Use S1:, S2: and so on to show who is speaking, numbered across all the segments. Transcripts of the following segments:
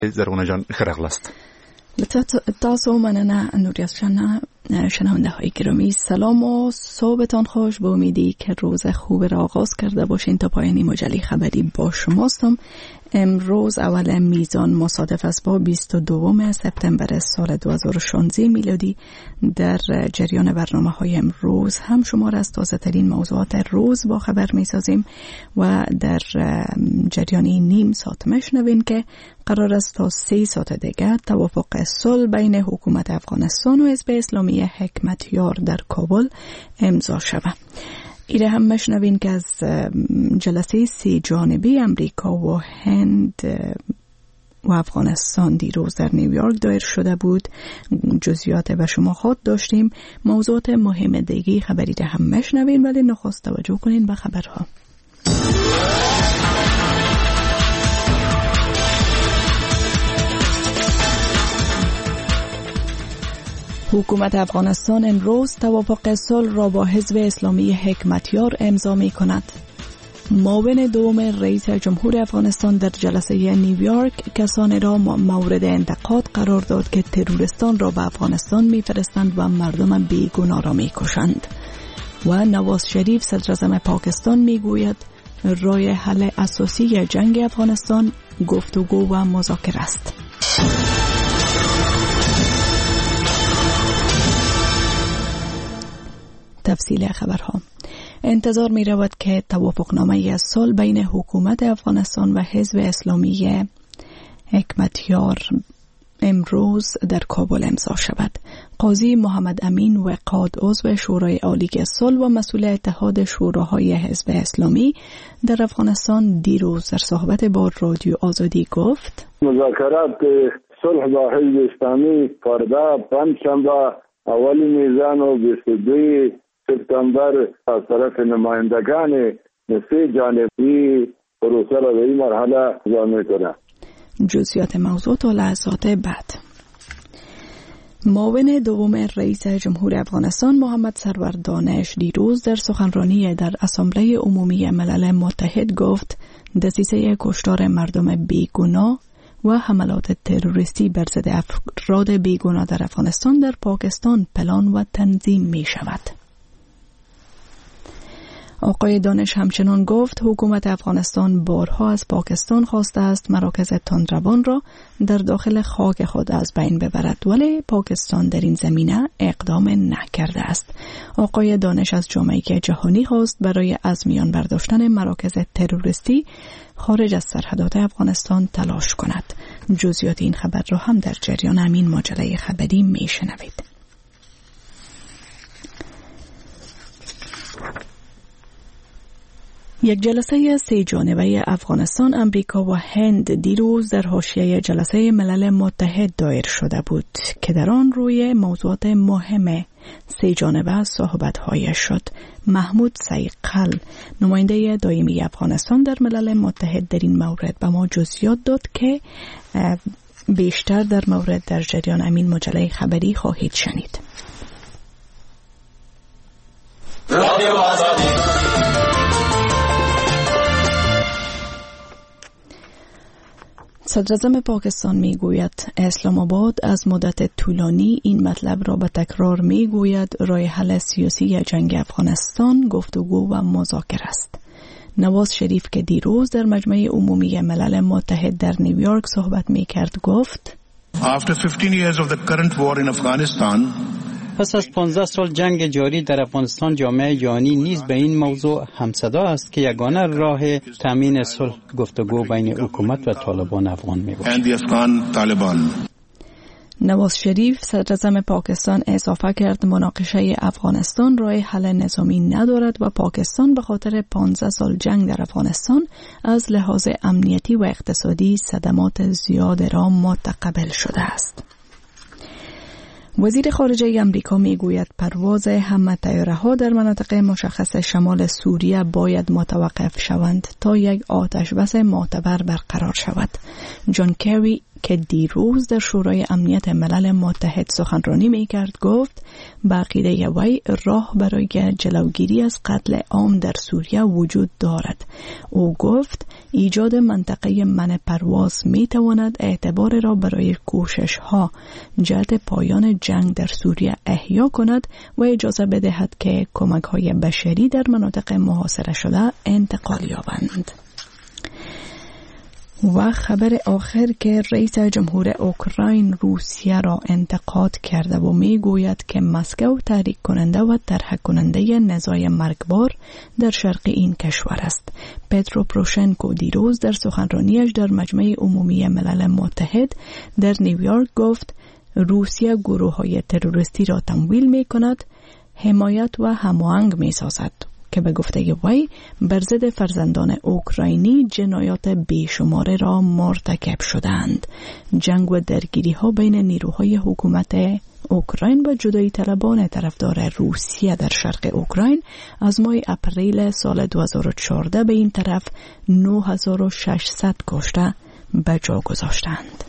S1: زرغونه جان خرغلست.
S2: تاسو مننه نوری از شنونده های گرامی. سلام و صبحتان خوش. با امیدی که روز خوب را آغاز کرده باشین تا پایانی مجله خبری با شماستم. امروز اول میزان مصادف است با 22 سپتامبر سال 2016 میلادی. در جریان برنامه های امروز هم شما را از تازه ترین موضوعات روز با خبر می سازیم و در جریان نیم ساعت میشنوین که قرار است تا 3 ساعت دیگر توافق صلح بین حکومت افغانستان و حزب اسلامی حکمتیار در کابل امضا شود. ایره هم مشنوین که از جلسه 3 جانبه امریکا و هند و افغانستان دیروز در نیویورک دایر شده بود. جزئیات به شما خود داشتیم. موضوعات مهم دیگه خبری ده هم مشنوین، ولی نخست توجه کنین به خبرها. حکومت افغانستان امروز توافق صلح را با حزب اسلامی حکمتیار امضا می کند. معاون دوم رئیس جمهور افغانستان در جلسه نیویورک کسانی را مورد انتقاد قرار داد که تروریستان را به افغانستان می فرستند و مردم بیگناه را می کشند. و نواز شریف صدراعظم پاکستان می گوید راه حل اساسی جنگ افغانستان گفتگو و مذاکره است. تفصیل خبرها. انتظار می رود که توافقنامه صلح بین حکومت افغانستان و حزب اسلامی حکمتیار امروز در کابل امضا شود. قاضی محمد امین وقاد عضو شورای عالی صلح و مسئول اتحاد شوراهای حزب اسلامی در افغانستان دیروز در صحبت با رادیو آزادی گفت
S3: مذاکرات صلح با حزب اسلامی فردا پنجشنبه اول میزان و 22 سپتامبر از طرف نمایندگان 3 جانبی پروسه را به این مرحله اجرا می‌کنند.
S2: جزئیات موضوع تا لحظات بعد. معاون دوم رئیس جمهور افغانستان محمد سرور دانش دیروز در سخنرانی در اسامبله عمومی ملل متحد گفت دسیسه کشتار مردم بیگناه و حملات تروریستی بر ضد افراد بیگناه در افغانستان در پاکستان پلان و تنظیم می شود. آقای دانش همچنان گفت حکومت افغانستان بارها از پاکستان خواسته است مراکز تندروان را در داخل خاک خود از بین ببرد، ولی پاکستان در این زمینه اقدام نکرده است. آقای دانش از جامعه جهانی خواست برای از میان برداشتن مراکز تروریستی خارج از سرحدات افغانستان تلاش کند. جزئیات این خبر را هم در جریان همین مجله خبری میشنوید. یک جلسه 3 جانبه افغانستان، امریکا و هند دیروز در حاشیه جلسه ملل متحد دایر شده بود که در آن روی موضوعات مهم 3 جانبه صحبت‌های شد. محمود سیقل نماینده دائمی افغانستان در ملل متحد در این مورد به ما جزئیات داد که بیشتر در مورد در جریان همین مجله خبری خواهید شنید. صدراعظم پاکستان میگوید اسلام آباد از مدت طولانی این مطلب را به تکرار میگوید راه حل سیاسی جنگ افغانستان گفتگو و مذاکره است. نواز شریف که دیروز در مجمع عمومی ملل متحد در نیویورک صحبت میکرد گفت
S4: After 15 years of the current war in Afghanistan,
S5: پس از 15 سال جنگ جاری در افغانستان جامعه جهانی نیز به این موضوع همصدا است که یگانه راه تامین صلح گفتگو بین حکومت و طالبان افغان میباشد.
S2: نواز شریف صدراعظم پاکستان اضافه کرد مناقشه افغانستان راه حل نظامی ندارد و پاکستان به خاطر 15 سال جنگ در افغانستان از لحاظ امنیتی و اقتصادی صدمات زیاد را متقبل شده است. وزیر خارجه امریکا میگوید پرواز همه طیاره‌ها در مناطق مشخص شمال سوریه باید متوقف شوند تا یک آتش‌بس معتبر برقرار شود. جان که دیروز در شورای امنیت ملل متحد سخنرانی می‌کرد گفت به عقیده وی راه برای جلوگیری از قتل عام در سوریه وجود دارد. او گفت ایجاد منطقه منع پرواز می‌تواند اعتبار را برای کوشش‌ها جهت پایان جنگ در سوریه احیا کند و اجازه بدهد که کمک‌های بشری در مناطق محاصره شده انتقال یابند. و خبر آخر که رئیس جمهور اوکراین روسیه را انتقاد کرده و می گوید که مسکو تحریک کننده و طرح کننده نزاع مرگبار در شرق این کشور است. پترو پروشنکو دیروز در سخنرانیش در مجمع عمومی ملل متحد در نیویورک گفت روسیه گروه‌های تروریستی را تمویل می کند، حمایت و هماهنگ می سازد که به گفته وی بر ضد فرزندان اوکراینی جنایات بیشمار را مرتکب شدند. جنگ و درگیری ها بین نیروهای حکومت اوکراین و جدایی طلبان طرفدار روسیه در شرق اوکراین از ماه اپریل سال 2014 به این طرف 9600 کشته به جا گذاشتند.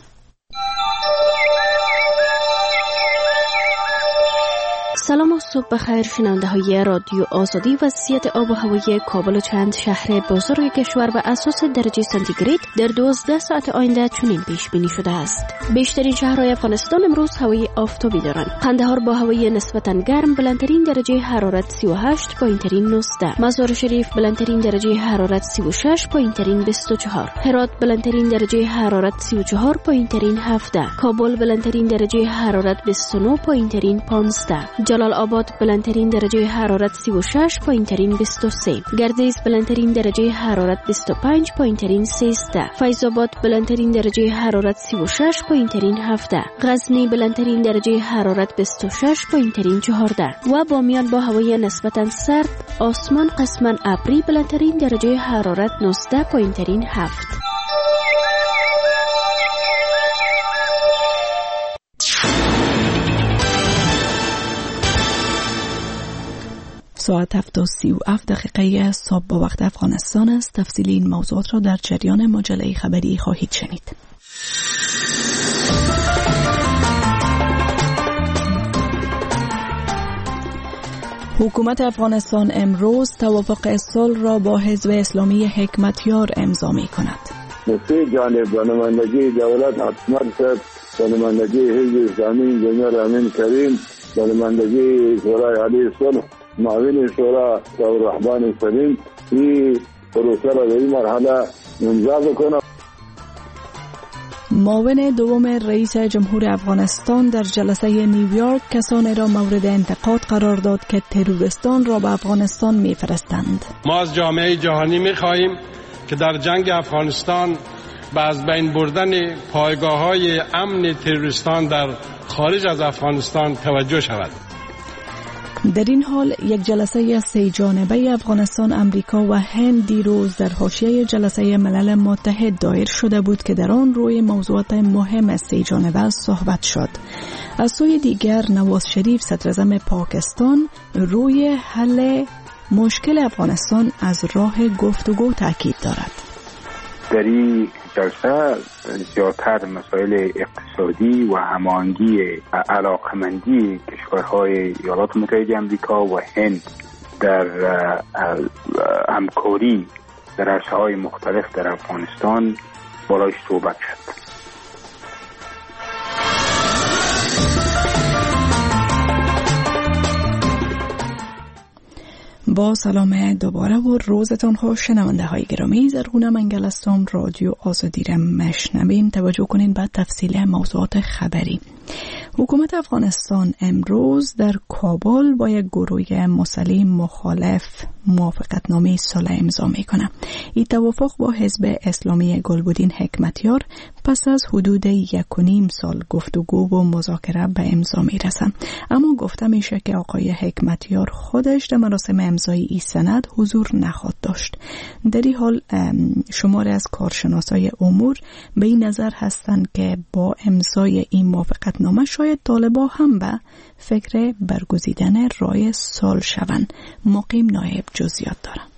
S1: سلام و صبح بخیر شنونده های رادیو آزادی. وضعیت آب و هوای کابل و چند شهر بزرگ کشور به اساس درجه سانتیگراد در 12 ساعت آینده چنین پیش بینی شده است. بیشترین شهرهای افغانستان امروز هوای آفتابی دارند. قندهار با هوای نسبتاً گرم بلندترین درجه حرارت 38، پایینترین 19. مزار شریف بلندترین درجه حرارت 36، پایینترین 24. هرات بلندترین درجه حرارت 34، پایینترین 17. کابل بلندترین درجه حرارت 29، پایینترین 15. جلال آباد بلندترین درجه حرارت 36، پایینترین 23. گردیز بلندترین درجه حرارت 25، پایینترین 13. فیض آباد بلندترین درجه حرارت 36، پایینترین 17. غزنی بلندترین درجه حرارت 26، پایینترین 14. و بامیان با هوای نسبتاً سرد، آسمان قسماً ابری، بلندترین درجه حرارت 19، پایینترین 7.
S2: ساعت 7:37 صبح با وقت افغانستان است. تفصیل این موضوعات را در جریان مجله خبری خواهید شنید. حکومت افغانستان امروز توافق صلح را با حزب اسلامی حکمتیار امضا می کند.
S3: سه جانب نمایندگی دولت حتمر صاحب، نمایندگی حزب اسلامی انجینیر امین کریم، نمایندگی شورای عالی صلح معاون شورا و رهبان سلیم این پروسه را در این مرحله امضا بکنه.
S2: معاون دوم رئیس جمهور افغانستان در جلسه نیویورک کسانی را مورد انتقاد قرار داد که تروریستان را به افغانستان می‌فرستند.
S6: ما از جامعه جهانی می‌خواهیم که در جنگ افغانستان به از بین بردن پایگاه‌های امن تروریستان در خارج از افغانستان توجه شود.
S2: در این حال یک جلسه 3 جانبه افغانستان، امریکا و هند دیروز در حاشیه جلسه ملل متحد دایر شده بود که در آن روی موضوعات مهم 3 جانبه صحبت شد. از سوی دیگر نواز شریف صدراعظم پاکستان روی حل مشکل افغانستان از راه گفتگو تاکید دارد.
S7: در این جلسه زیادتر مسائل اقتصادی و هماهنگی علاقمندی کشورهای ایالات متحده آمریکا و هند در همکاری در عرصه‌های مختلف در افغانستان بالایش صحبت شد.
S2: با سلام دوباره و روزتان خوش شنونده های گرامی. زرغونه منگل هستم. رادیو آزادی را مشنوین. توجه کنین به تفصیل موضوعات خبری. حکومت افغانستان امروز در کابل با یک گروه مسلح مخالف موافقتنامه صلح امضا میکنه. این توافق با حزب اسلامی گلبدین حکمتیار پس از حدود 1.5 سال گفتگو و مذاکره به امضا میرسه. اما گفته میشه که آقای حکمتیار خودش در مراسم امضای این سند حضور نخواهد داشت. در این حال شماری از کارشناسای امور به این نظر هستند که با امضای این موافقتنامه شاید طالبان هم به فکر برگزیدن راه صلح شوند. مقیم نایب جزئیات دارند.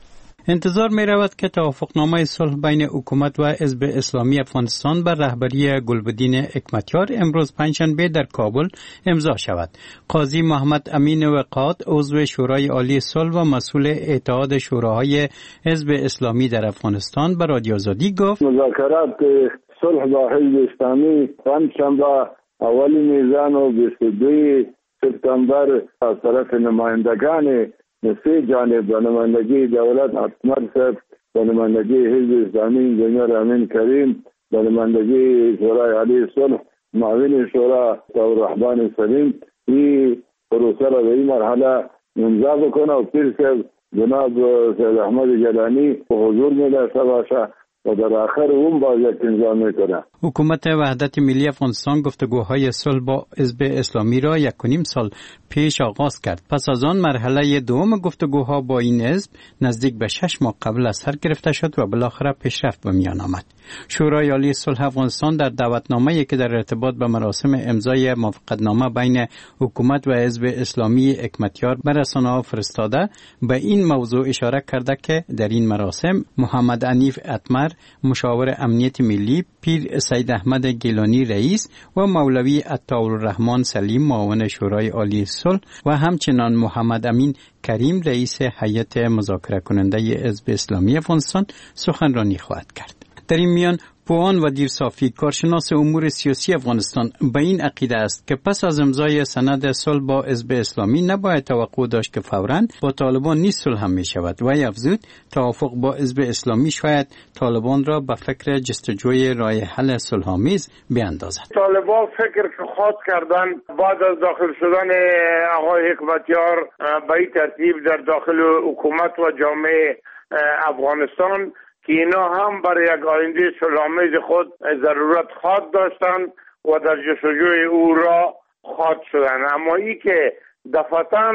S5: انتظار می رود که توافقنامه صلح بین حکومت و حزب اسلامی افغانستان بر رهبری گلبدین حکمتیار امروز پنجشنبه در کابل امضا شود. قاضی محمد امین وقاد عضو شورای عالی صلح و مسئول اتحاد شوراهای حزب اسلامی در افغانستان به رادیو آزادی گفت
S3: مذاکرات صلح با حزب اسلامی پنجشنبه اول میزان و 22 سپتامبر از طرف نمایندگان سه جانب و نمایندگی دولت اتمر صاحب و نمایندگی حزب اسلامی انجینیر امین کریم و نمایندگی شورای عالی صلح معاون شورا عبدالرحمن سلیم این پروسه را به این مرحله امضا بکنه و پیر صاحب جناب سید احمد جلانی به حضور می داشته باشه و در آخر اون باز یک امضا میکنه.
S5: حکومت وحدت ملی افغانستان گفتگوهای صلح با حزب اسلامی را 1.5 سال پیش آغاز کرد. پس از آن مرحله دوم گفتگوها با این حزب نزدیک به 6 ماه قبل از سر گرفته شد و بالاخره پیشرفت به میان آمد. شورای عالی صلح افغانستان در دعوتنامه‌ای که در ارتباط به مراسم امضای موافقتنامه بین حکومت و حزب اسلامی حکمتیار به رسانه‌ها فرستاده به این موضوع اشاره کرده که در این مراسم محمد عنیف اتمر مشاور امنیت ملی، پیر سید احمد گیلانی رئیس و مولوی عطاالرحمن سلیم معاون شورای عالی صلح و همچنان محمد امین کریم رئیس هیئت مذاکره کننده حزب اسلامی افغانستان سخنرانی خواهد کرد. در این میان پوان و دیر صافی کارشناس امور سیاسی افغانستان به این عقیده است که پس از امضای سند صلح با حزب اسلامی نباید توقع داشت که فوراً با طالبان نیز صلح هم می شود و افزود توافق با حزب اسلامی شاید طالبان را به فکر جستجوی راه حل صلح‌آمیز بیاندازد.
S8: طالبان فکر که خواست کردن بعد از داخل شدن آقای حکمتیار به این ترتیب در داخل حکومت و جامعه افغانستان که اینا هم برای یک آینده صلح‌آمیز خود ضرورت خواهد داشتند و در جستجوی او را خواهد شدند. اما ای که دفعتاً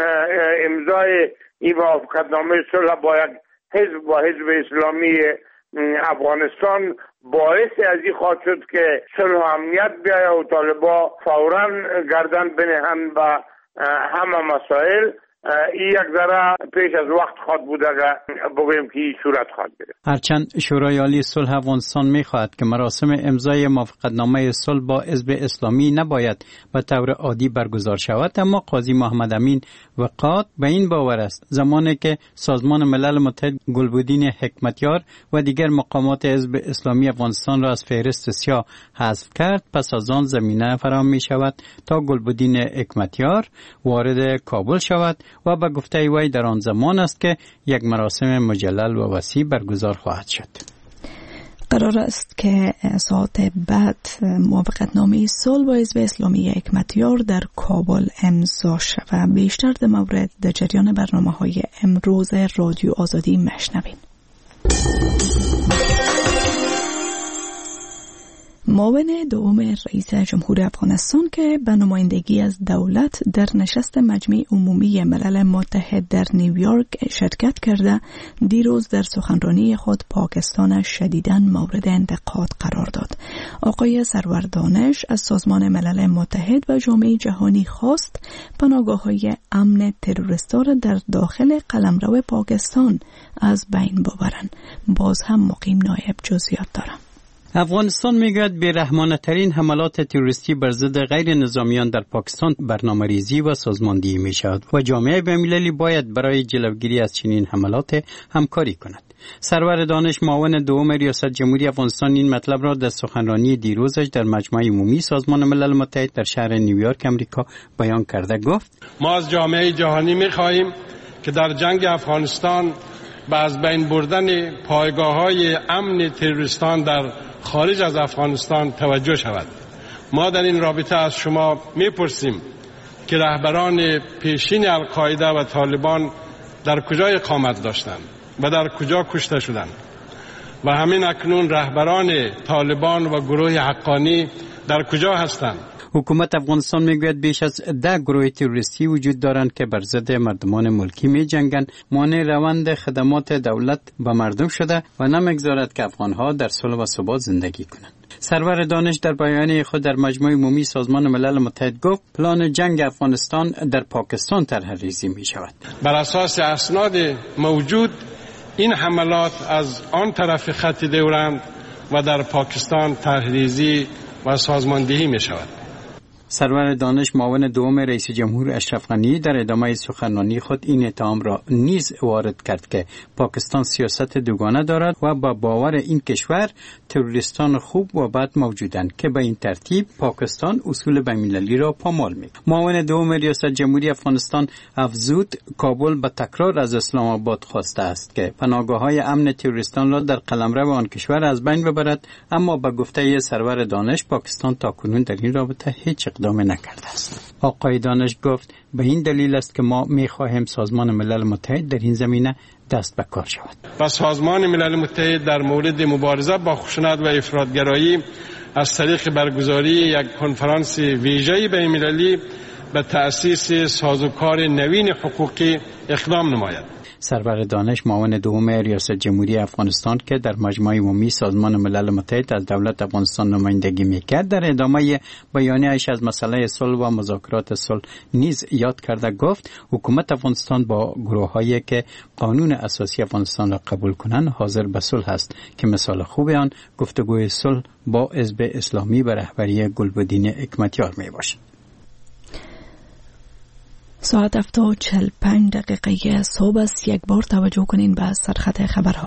S8: امضای این موافقتنامه صلح با یک حزب و حزب اسلامی افغانستان باعث از این خواهد شد که صلح و امنیت بیاید و طالبان فوراً گردن بنهند به همه مسائل. این یک ذره پیش از وقت خواهد بود اگر بگوییم که این صورت خواهد گرفت.
S5: هرچند شورای عالی صلح افغانستان می‌خواهد که مراسم امضای موافقتنامه صلح با حزب اسلامی نباید به طور عادی برگزار شود، اما قاضی محمد امین وقاد به این باور است زمانی که سازمان ملل متحد گلبدین حکمتیار و دیگر مقامات حزب اسلامی افغانستان را از فهرست سیاه حذف کرد، پس از آن زمینه فراهم می‌شود تا گلبدین حکمتیار وارد کابل شود و به گفته وی در آن زمان است که یک مراسم مجلل و وسیع برگزار خواهد شد.
S2: قرار است که ساعت بعد موافقتنامه صلح با حزب اسلامی حکمتیار در کابل امضا شود. بیشتر در مورد در جریان برنامه‌های امروز رادیو آزادی مشنوین. معاون دوم رئیس جمهور افغانستان که به نمایندگی از دولت در نشست مجمع عمومی ملل متحد در نیویورک شرکت کرده، دیروز در سخنرانی خود پاکستان شدیداً مورد انتقاد قرار داد. آقای سرور دانش از سازمان ملل متحد و جامعه جهانی خواست پناهگاه‌های امن تروریستا را در داخل قلمرو پاکستان از بین ببرند. باز هم مقیم نایب جزئیات دارم.
S5: افغانستان میگوید بی‌رحمانه‌ترین حملات تروریستی بر ضد غیر نظامیان در پاکستان برنامه‌ریزی و سازماندهی می‌شود و جامعه بین‌المللی باید برای جلوگیری از چنین حملات همکاری کند. سرور دانش معاون دوم ریاست جمهوری افغانستان این مطلب را در سخنرانی دیروزش در مجمع عمومی سازمان ملل متحد در شهر نیویورک امریکا بیان کرده گفت:
S6: ما از جامعه جهانی می‌خواهیم که در جنگ افغانستان به از بین بردن پایگاه‌های امن تروریستان در خارج از افغانستان توجه شود. ما در این رابطه از شما می‌پرسیم که رهبران پیشین القاعده و طالبان در کجا اقامت داشتند و در کجا کشته شدند و همین اکنون رهبران طالبان و گروه حقانی در کجا هستند؟
S5: حکومت افغانستان میگوید بیش از 10 گروه تروریستی وجود دارند که بر ضد مردمان ملکی می‌جنگند، مانع روند خدمات دولت به مردم شده و نمی‌گذارد که افغان‌ها در صلح و ثبات زندگی کنند. سرور دانش در بیانیه خود در مجمع عمومی سازمان ملل متحد گفت پلان جنگ افغانستان در پاکستان طرح‌ریزی می‌شود.
S6: بر اساس اسناد موجود این حملات از آن طرف خط دورند و در پاکستان طرحریزی و سازماندهی می شود.
S5: سرور دانش معاون دوم رئیس جمهور اشرف غنی در ادامه سخنرانی خود این اتهام را نیز وارد کرد که پاکستان سیاست دوگانه دارد و با باور این کشور تروریستان خوب و بد موجودند که به این ترتیب پاکستان اصول بین‌المللی را پامال می‌کند. معاون دوم ریاست جمهوری افغانستان افزود کابل به تکرار از اسلام آباد خواسته است که پناهگاه‌های امن تروریستان را در قلمرو آن کشور از بین ببرد، اما به گفته سرور دانش پاکستان تاکنون در این رابطه هیچ اقدامی نکرده است. آقای دانش گفت به این دلیل است که ما می‌خواهیم سازمان ملل متحد در این زمینه دست به کار شود.
S6: و سازمان ملل متحد در مورد مبارزه با خشونت و افراطگرایی از طریق برگزاری یک کنفرانس ویژه‌ای بین‌المللی به تأسیس سازوکار نوین حقوقی اقدام نماید.
S5: سرور دانش معاون دوم ریاست جمهوری افغانستان که در مجمع عمومی سازمان ملل متحد از دولت افغانستان نمایندگی میکرد در ادامه بیانیه‌اش از مسئله صلح و مذاکرات صلح نیز یاد کرده گفت حکومت افغانستان با گروه‌هایی که قانون اساسی افغانستان را قبول کنند حاضر به صلح است که مثال خوب آن گفتگوی صلح با حزب اسلامی به رهبری گلبدین حکمتیار میباشد.
S2: ساعت 7:45 صبح است. یک بار توجه کنین به سرخط خبرها.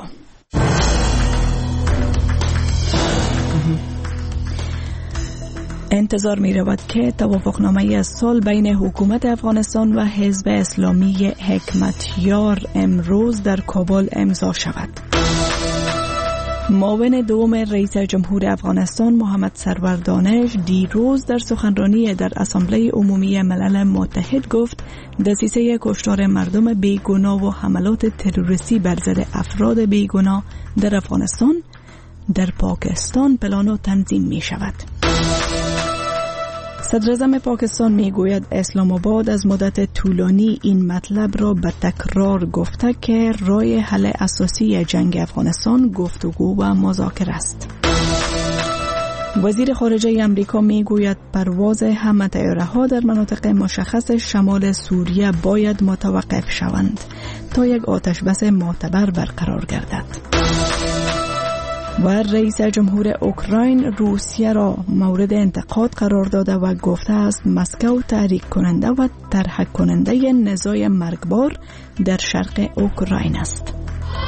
S2: انتظار می رود که توافقنامه صلح بین حکومت افغانستان و حزب اسلامی حکمتیار امروز در کابل امضا شود. معاون دوم رئیس جمهور افغانستان محمد سرور دانش دیروز در سخنرانی در اسامبله عمومی ملل متحد گفت دسیسه کشتار مردم بیگناه و حملات تروریستی بر ضد افراد بیگناه در افغانستان در پاکستان پلان و تنظیم می شود. صدراعظم پاکستان می گوید اسلام آباد از مدت طولانی این مطلب را به تکرار گفته که راه حل اساسی جنگ افغانستان گفتگو و مذاکره است. وزیر خارجه امریکا می گوید پرواز همه طیاره‌ها در مناطق مشخص شمال سوریه باید متوقف شوند تا یک آتشبس معتبر برقرار گردد. و رئیس جمهور اوکراین روسیه را مورد انتقاد قرار داده و گفته است مسکو تحریک کننده و ترحک کننده نزاع مرگبار در شرق اوکراین است.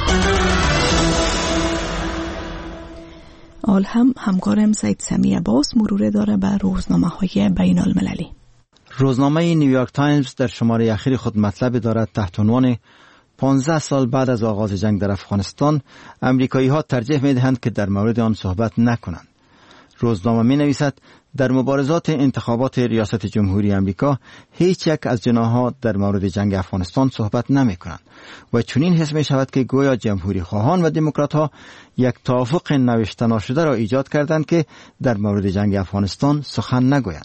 S2: آل هم همکارم سید سمی عباس مرور داره به روزنامه‌های بین المللی.
S9: روزنامه نیویورک تایمز در شماره اخیر خود مطلب دارد تحت عنوان 15 سال بعد از آغاز جنگ در افغانستان امریکایی ها ترجیح می دهند که در مورد آن صحبت نکنند. روزنامه می نویسد در مبارزات انتخابات ریاست جمهوری امریکا هیچ یک از جناح‌ها در مورد جنگ افغانستان صحبت نمی کنند و چنین حس می شود که گویا جمهوری خواهان و دموکرات ها یک توافق نوشته نشده را ایجاد کردند که در مورد جنگ افغانستان سخن نگویند.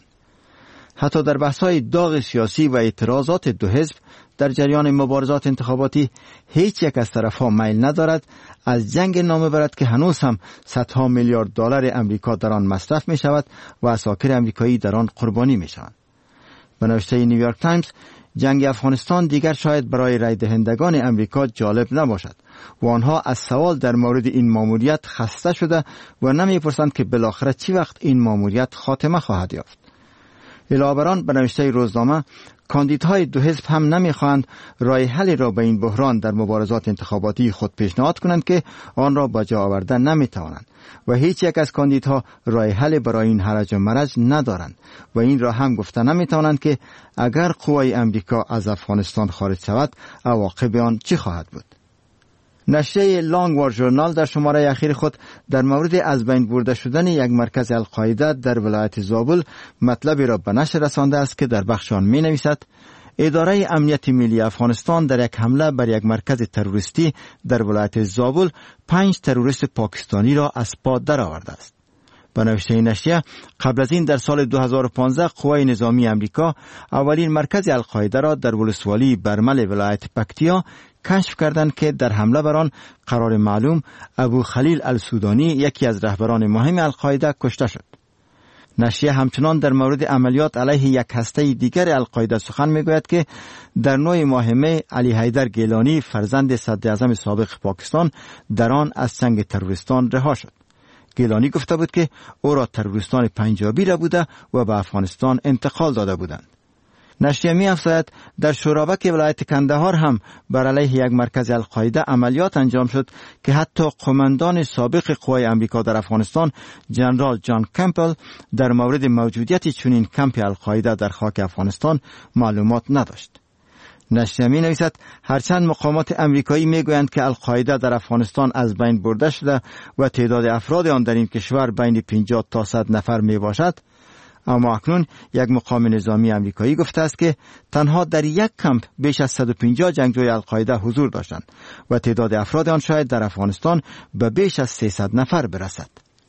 S9: حتی در بحث‌های داغ سیاسی و اعتراضات دو حزب در جریان مبارزات انتخاباتی هیچ یک از طرفها میل ندارد از جنگ نام برد که هنوز هم صدها میلیارد دلار امریکا در آن مصرف می شود و اساکر امریکایی در آن قربانی می شوند. به نوشته نیویورک تایمز جنگ افغانستان دیگر شاید برای رای دهندگان امریکا جالب نباشد و آنها از سوال در مورد این ماموریت خسته شده و نمی پرسند که بالاخره چی وقت این ماموریت خاتمه خواهد یافت. علاوه بر آن به نوشته روزنامه کاندیدهای دو حزب هم نمیخواهند راه حلی را به این بحران در مبارزات انتخاباتی خود پیشنهاد کنند که آن را به جا آوردن نمیتوانند و هیچ یک از کاندیدها راه حل برای این هرج و مرج ندارند و این را هم گفته نمیتوانند که اگر قوای امریکا از افغانستان خارج شود عواقب آن چه خواهد بود. نشریه لانگ وار ژورنال در شماره اخیر خود در مورد از بین برده شدن یک مرکز القاعده در ولایت زابل مطلبی را به نشر رسانده است که در بخش آن می نویسد اداره امنیت ملی افغانستان در یک حمله بر یک مرکز تروریستی در ولایت زابل 5 تروریست پاکستانی را از پا درآورده است. به نوشته نشریه قبل از این در سال 2015 قوای نظامی امریکا اولین مرکز القاعده را در ولسوالی برمل ولایت پکتیا کشف کردند که در حمله بر آن قرار معلوم ابو خلیل السودانی یکی از رهبران مهم القاعده کشته شد. نشریه همچنان در مورد عملیات علیه یک هسته دیگر القاعده سخن میگوید که در 9 ماه می علی حیدر گیلانی فرزند صدراعظم سابق پاکستان در آن از چنگ تروریستان رها شد. گیلانی گفته بود که او را تروریستان پنجابی را بوده و به افغانستان انتقال داده بودند. نشریه می افزاید در شورابک ولایت کندهار هم بر علیه یک مرکز القاعده عملیات انجام شد که حتی قماندان سابق قوای امریکا در افغانستان جنرال جان کمپل در مورد موجودیت چنین کمپ القاعده در خاک افغانستان معلومات نداشت. نشریه می نویسد هرچند مقامات امریکایی می گویند که القاعده در افغانستان از بین برده شده و تعداد افراد آن در این کشور بین 50 تا 100 نفر می باشد، اما اکنون یک مقام نظامی امریکایی گفته است که تنها در یک کمپ بیش از 150 جنگجوی القاعده حضور داشتند و تعداد افراد آن شاید در افغانستان به بیش از 300 نفر برسد.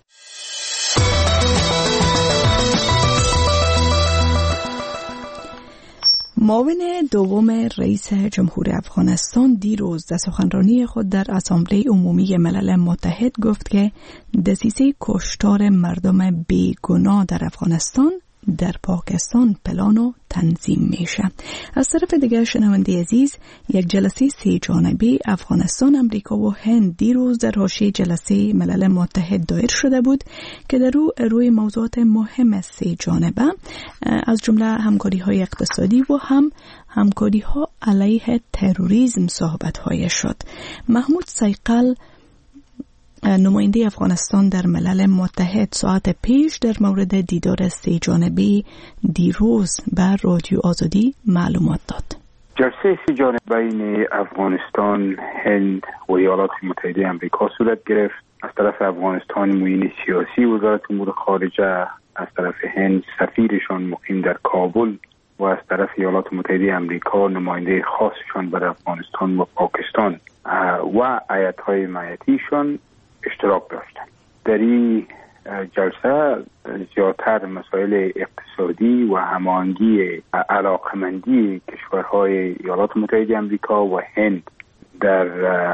S2: معاون دوم رئیس جمهور افغانستان دیروز در سخنرانی خود در اسامبله عمومی ملل متحد گفت که دسیسه کشتار مردم بیگناه در افغانستان در پاکستان پلان و تنظیم میشه. از طرف دیگر شنونده عزیز، یک جلسه 3 جانبه افغانستان، امریکا و هند دیروز در حاشیه جلسه ملل متحد دایر شده بود که در روی موضوعات مهم 3 جانبه از جمله همکاری های اقتصادی و همکاری ها علیه تروریسم صحبت های شد. محمود سیقل، نماینده افغانستان در ملل متحد، ساعت پیش در مورد دیدار 3 جانبه دیروز بر رادیو آزادی معلومات داد.
S7: جلسه 3 جانبه بین افغانستان، هند و ایالات متحده آمریکا صورت گرفت. از طرف افغانستان معین سیاسی وزارت امور خارجه، از طرف هند سفیرشان مقیم در کابل و از طرف ایالات متحده آمریکا نماینده خاصشان بر افغانستان و پاکستان و هیئت‌های معیتیشان اشتراک داشتند. در این جلسه زیادتر مسائل اقتصادی و هماهنگی علاقمندی کشورهای ایالات متحده آمریکا و هند در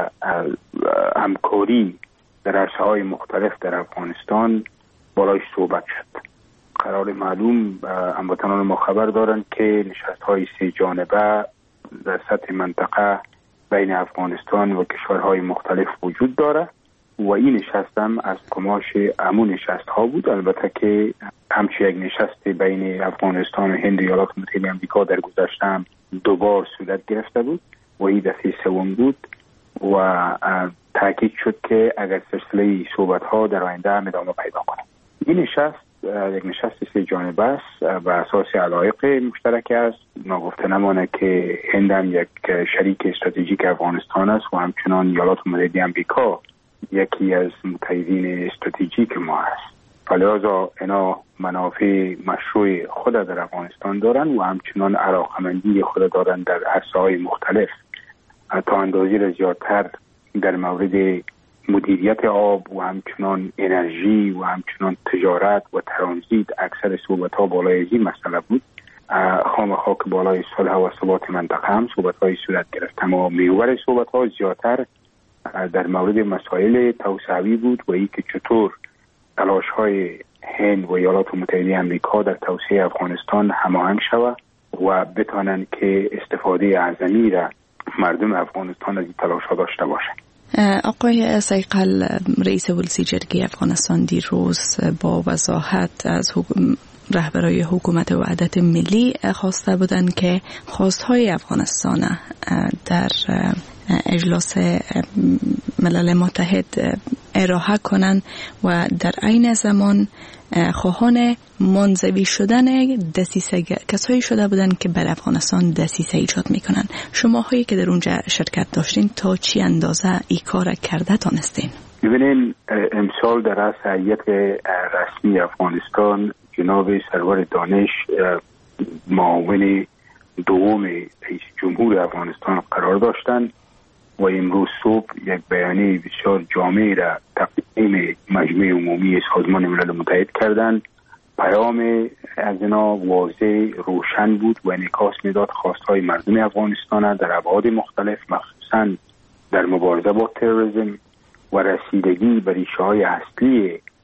S7: همکاری در عرصه‌های مختلف در افغانستان بالایش صحبت شد. قرار معلوم هموطنان ما خبر دارند که نشست‌های 3 جانبه در سطح منطقه بین افغانستان و کشورهای مختلف وجود دارد و این نشست هم از کماش همون نشست ها بود. البته که همچه یک نشست بین افغانستان و هند و ایالات متحده آمریکا در گذشته هم 2 بار صورت گرفته بود و این دفعه 3م بود و تاکید شد که اگر سلسله صحبت ها در آینده هم ادامه پیدا کنه. این نشست یک نشست 3 جانبه است بر اساس علایق مشترک است. ناگفته نمانه که هند هم یک شریک استراتژیک افغانستان است و همچنان ایالات متحده آمریکا یکی از متحدین استراتژیک ما است. لذا اینا منافع مشروع خود در افغانستان دارند و همچنان علاقمندی خود دارند در عرصه‌های مختلف. تا اندازی را زیادتر در مورد مدیریت آب و همچنان انرژی و همچنان تجارت و ترانزیت اکثر صحبت‌ها بالای این مسئله بود. خامخا که بالای صلح و ثبات منطقه هم صحبت‌های صورت گرفت، اما محور صحبت‌ها زیادتر در مورد مسائل توسعوی بود و اینکه چطور تلاش‌های هند و ایالات متحده آمریکا در توسعه افغانستان هماهنگ شود و بتوانند که استفاده اعظمی را مردم افغانستان از این تلاش‌ها داشته باشند.
S2: آقای سیقل، رئیس ولسی جرگه افغانستان دیروز با وضاحت از رهبرای حکومت وحدت ملی خواسته بودند که خواستهای افغانستان در اجلاس ملل متحد ارائه کنند و در عین زمان خواهان منزوی شدن دسیسه کسایی شده بودند که بر افغانستان دسیسه ایجاد میکنن. شما هایی که در اونجا شرکت داشتین تا چی اندازه ای کار کرده تانستین؟
S7: ببینین، امسال در رأس هیئت رسمی افغانستان جناب سرور دانش معاون دوم رئیس جمهور افغانستان قرار داشتند و امروز صبح یک بیانیه بسیار جامع را تقدیم مجمع عمومی سازمان ملل متحد کردند. پیام از اینا واضح روشن بود و انعکاس میداد خواستهای مردم افغانستان در ابعاد مختلف، مخصوصا در مبارزه با تروریسم و رسیدگی به ریشه‌های اصلی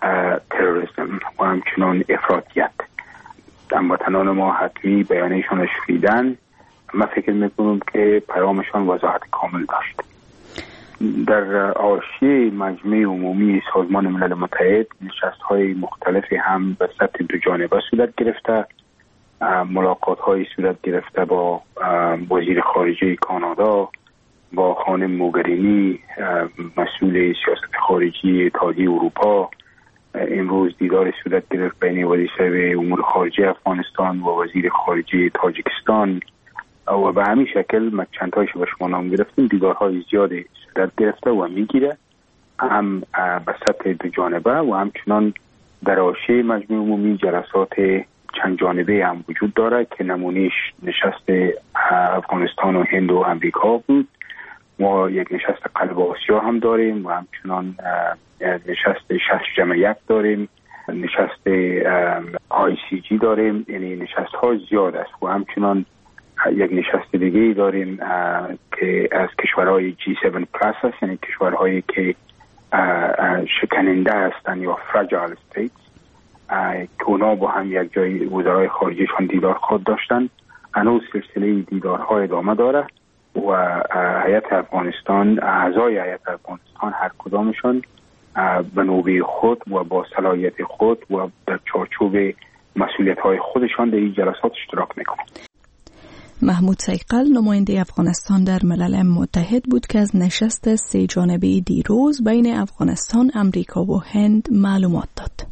S7: تروریسم و همچنان افراطیت. هموطنان ما حتمی بیانیشان را شنیدن. من فکر میکنم که پیامشان وضاحت کامل داشت. در حاشیه مجمع عمومی سازمان ملل متحد نشست‌های مختلفی هم به سطح دو جانبه صورت گرفته، ملاقات‌های صورت گرفته با وزیر خارجه کانادا، با خانم موگرینی مسئول سیاست خارجی اتحادیه اروپا. امروز دیدار صورت گرفت بین وزیر امور خارجه افغانستان و وزیر خارجه تاجیکستان و به همین شکل من چند تایش به شما نام گرفتیم. دیدارهای زیادی صورت گرفته و میگیره، هم به سطح دو جانبه و همچنان در حاشیه مجمع عمومی جلسات چند جانبه هم وجود داره که نمونهش نشست افغانستان و هند و امریکا بود. ما یک نشست قلب آسیا هم داریم و همچنان نشست 6+1 داریم، نشست ICG داریم. یعنی نشست ها زیاد است و همچنان یک نشست دیگه داریم که از کشورهای G7 پلاس است، یعنی کشورهایی که شکننده هستند یا فراجایل استیتس که اونا با هم یک جای وزرای خارجهشان دیدار خود داشتن. هنوز سلسله دیدارها ادامه داره و هیئت افغانستان، اعضای هیئت افغانستان هر کدامشان به نوبه خود و با صلاحیت خود و در چارچوب مسئولیت‌های خودشان در این جلسات اشتراک میکنند.
S2: محمود سیقل نماینده افغانستان در ملل متحد بود که از نشست 3 جانبه دیروز بین افغانستان، امریکا و هند معلومات داد.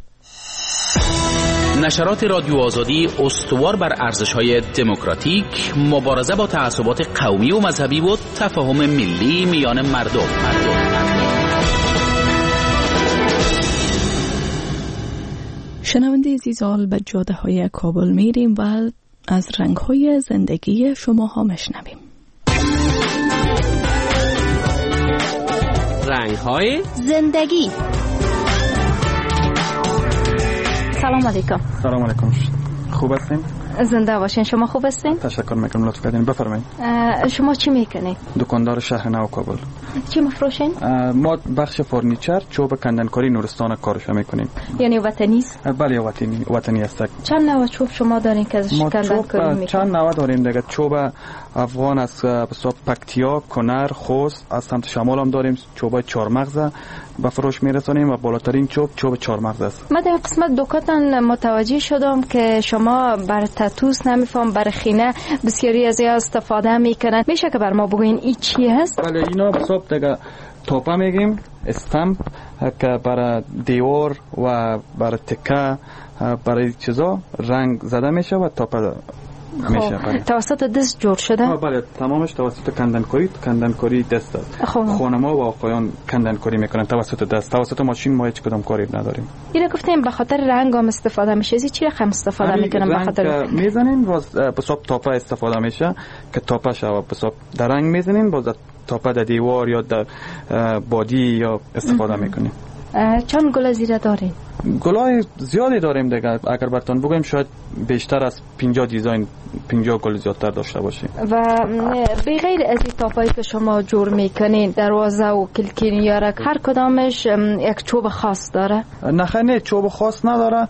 S10: نشرات رادیو آزادی استوار بر ارزش‌های دموکراتیک، مبارزه با تعصبات قومی و مذهبی و تفاهم ملی میان مردم.
S2: شنونده عزیزال، به جاده‌های کابل میریم و از رنگ‌های زندگی شماها میشنویم.
S11: رنگ‌های زندگی. سلام علیکم.
S12: سلام علیکم. خوب هستین؟
S11: زنده باشین. شما خوب هستین؟
S12: تشکر میکنم، لطف کردین. بفرمایید.
S11: شما چی میکنید؟
S12: دکاندار شهر نو کابل.
S11: چی میفروشین؟
S12: ما بخش فرنیچر، چوب کندنکاری نورستان کارش میکنیم.
S11: یعنی وطنی است؟
S12: بله وطنی است.
S11: چند نوع چوب شما دارین که ازش کندنکاری میکنید؟
S12: چند نوع داریم دیگه. چوب افغان از بسیار پکتیا، کنر، خوست، از سمت شمال هم داریم. چوبای چهارمغز به فروش میرسونیم و بالاترین چوب چهارمغز است.
S11: من در قسمت دکاتون متوجه شدم که شما بر تاتوس نمیفهم بر خینه بسیاری از استفاده میکنن. میشه که بر ما بگوین این چی هست؟
S12: بله اینا بسیار دیگه توپا میگیم، استمپ که برای دیوار و برای تکه برای چیزا رنگ زده میشه و توپا میشه.
S11: توسط دست جور شده؟
S12: بله تمامش توسط کندنکاری دست است. خانم‌ها و آقایان کندنکاری میکنن توسط دست. توسط ماشین ما هیچ کدام کاری نداریم.
S11: اینا گفتیم به خاطر رنگ هم استفاده میشه. از چی رقم استفاده میکنن؟ به خاطر
S12: میزنین باز بساب تاپا استفاده میشه که تاپا شوا بساب در رنگ میزنین باز تاپا در دیوار یا در بادی یا استفاده میکنیم.
S11: چند گل زیره دارین؟
S12: گلای زیادی داریم دیگه. اگر براتون بگم شاید بیشتر از 50 دیزاین 50 گل زیادتر داشته باشیم.
S11: و بغیر از این تاپایی که شما جور میکنین، دروازه و کلکین یارک، هر کدامش یک چوب خاص داره؟
S12: نه چوب خاص نداره.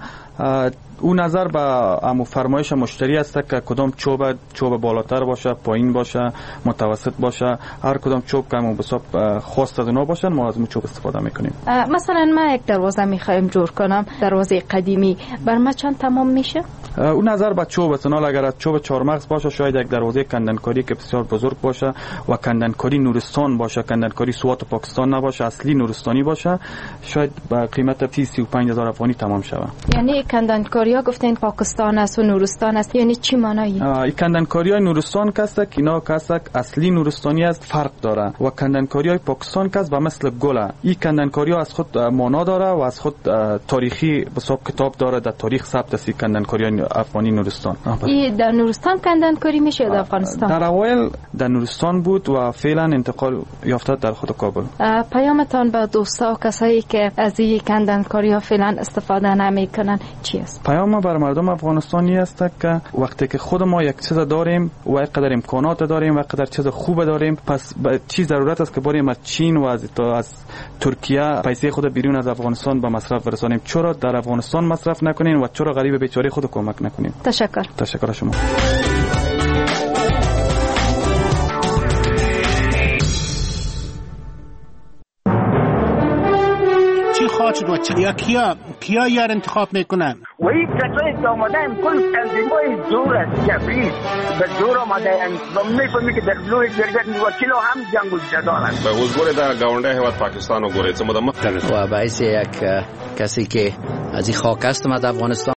S12: اون نظر به امو فرمایش مشتری است که کدام چوب بالاتر باشه، پایین باشه، متوسط باشه. هر کدام چوب که همون بساب خاص از اونا باشن ما از اون چوب استفاده میکنیم.
S11: مثلا من یک دروازه میخوایم جور کنم، دروازه قدیمی، بر من چند تمام میشه؟
S12: اون نظر به چوب است. اگر چوب چهارمغز باشه شاید یک دروازه کندنکاری که بسیار بزرگ باشه و کندنکاری نورستان باشه، کندنکاری سوات پاکستان نباشه، اصلی نورستانی باشه، شاید با قیمت 35,000 افغانی تمام شود.
S11: یعنی کندنکاری ها گفتین پاکستان است و نورستان است، یعنی چی معنایی؟
S12: این کندنکاری های نورستان کسک اینا کسک اصلی نورستانی است فرق داره و کندنکاری های پاکستان کس به مثل گله. این کندنکاری ها از خود معنا داره و از خود تاریخی حساب کتاب داره، در تاریخ ثبت است کندنکاری های افغانی نورستان.
S11: این در نورستان کندنکاری میشه در افغانستان؟
S12: در اوایل در نورستان بود و فعلا انتقال یافته در خود کابل.
S11: پیامتان به دوستا و کسایی که از این کندنکاری ها فعلا استفاده نمیکنن چی است؟
S12: پیام بر مردم افغانستانی است که وقتی که خود ما یک چیز داریم و اینقدر امکانات داریم و اینقدر چیز خوب داریم، پس چی ضرورت است که بریم از چین و از ترکیه پیسه خود بیرون از افغانستان به مصرف برسانیم؟ چرا در افغانستان مصرف نکنین و چرا غریب بیچاره خود کمک نکنین. تشکر شما.
S13: خواهد و یا کیا یار انتخاب میکنن
S14: و این کسایی که آمدن کل تنظیمای زور است جبری به زور آمدن و میفهمی که در لوی جرگت وکیل هم جنگ و جدال است.
S15: به حضور در گاونده هواد پاکستان و گوریت و باعث یک کسی که از این خاک است در افغانستان